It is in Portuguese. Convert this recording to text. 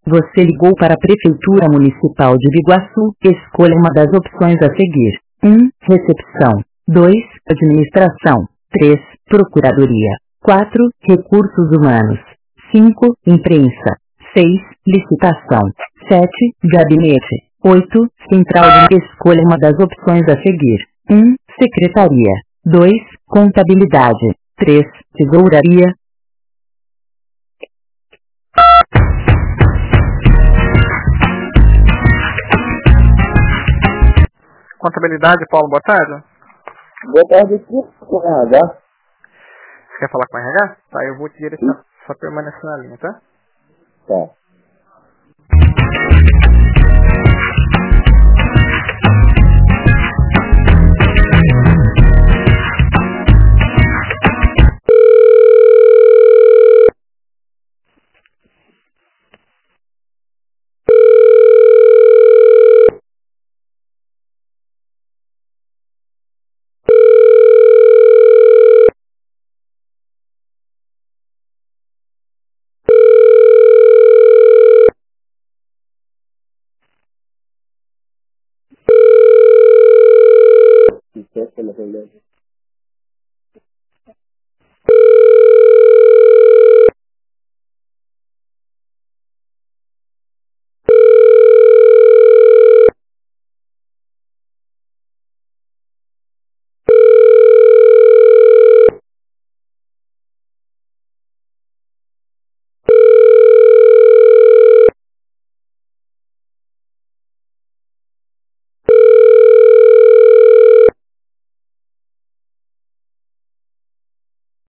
Você ligou para a Prefeitura Municipal de Biguaçu. Escolha uma das opções a seguir. 1. Recepção. 2. Administração. 3. Procuradoria. 4. Recursos humanos. 5. Imprensa. 6. Licitação. 7. Gabinete. 8. Central de... Escolha uma das opções a seguir. 1. Secretaria. 2. Contabilidade. 3. Tesouraria. Contabilidade, Paulo, boa tarde. Boa tarde, com RH. Você quer falar com o RH? Tá, eu vou te direcionar. Só permanecer na linha, tá? Tá.